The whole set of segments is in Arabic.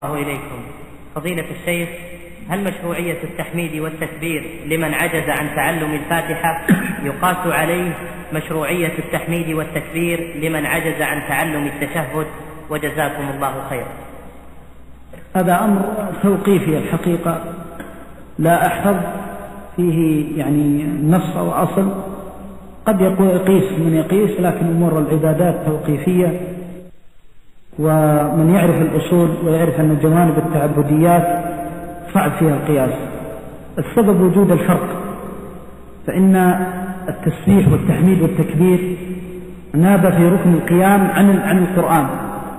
الله إليكم. فضيلة الشيخ، هل مشروعية التحميد والتكبير لمن عجز عن تعلم الفاتحة يقاس عليه مشروعية التحميد والتكبير لمن عجز عن تعلم التشهد؟ وجزاكم الله خيرا. هذا أمر توقيفي الحقيقة، لا أحفظ فيه يعني نص أو أصل، قد يقيس من يقيس، لكن أمور العبادات توقيفية، ومن يعرف الأصول ويعرف أن جوانب التعبديات صعب فيها القياس. السبب وجود الفرق، فإن التسبيح والتحميد والتكبير ناب في ركن القيام عن القرآن،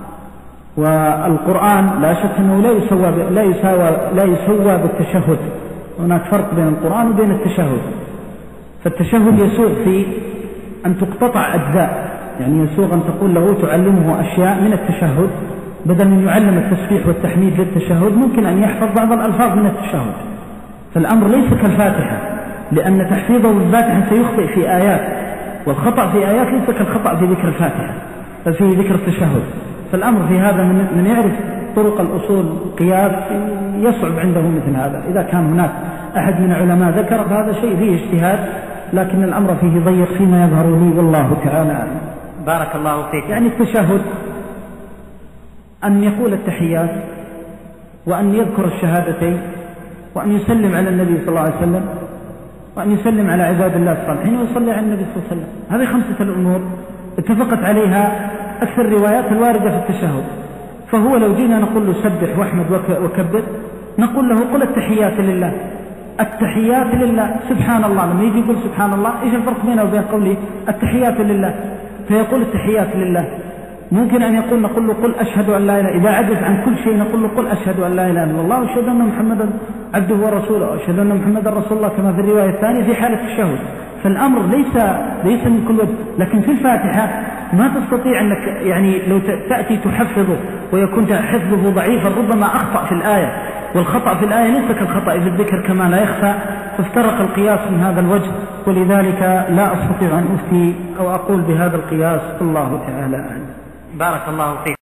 والقرآن لا شك أنه لا يسوى بالتشهد. هناك فرق بين القرآن وبين التشهد، فالتشهد يسوغ في أن تقتطع أجزاء، يعني يسوغ أن تقول له تعلمه أشياء من التشهد، بدل من يعلم التسبيح والتحميد للتشهد ممكن أن يحفظ بعض الألفاظ من التشهد. فالأمر ليس كالفاتحة، لأن تحفيظه بالفاتحة سيخطئ في آيات، والخطأ في آيات ليس كالخطأ في ذكر الفاتحة ففي ذكر التشهد. فالأمر في هذا من يعرف طرق الأصول قياس يصعب عنده مثل هذا. إذا كان هناك أحد من العلماء ذكر فهذا شيء فيه اجتهاد، لكن الأمر فيه ضيق فيما يظهر لي، والله تعالى أعلم. بارك الله فيك. يعني التشهد أن يقول التحيات، وأن يذكر الشهادتين، وأن يسلم على النبي صلى الله عليه وسلم، وأن يسلم على عباد الله الصالحين، ويصلي على النبي صلى الله عليه وسلم. هذه 5 الأمور اتفقت عليها أكثر الروايات الواردة في التشهد. فهو لو جينا نقول له سبح واحمد وكبر، نقول له قل التحيات لله، التحيات لله، سبحان الله. لما يجي يقول سبحان الله، إيش الفرق بينه وبين قوله التحيات لله؟ فيقول التحيات لله. ممكن أن نقول له قل أشهد أن لا إله، إذا عجز عن كل شيء نقول له قل أشهد أن لا إله إلا الله وأشهد أن محمدا عبده ورسوله، وأشهد أن محمدا رسول الله، كما في الرواية الثانية في حالة التشهد. فالأمر ليس من كل وجه. لكن في الفاتحة ما تستطيع أنك يعني لو تأتي تحفظه ويكون حفظه ضعيفا ربما أخطأ في الآية، والخطأ في الآية ليس كالخطأ في الذكر كما لا يخفى، فافترق القياس من هذا الوجه، ولذلك لا أستطيع أن أفتي أو أقول بهذا القياس. الله تعالى أعلم. بارك الله فيك.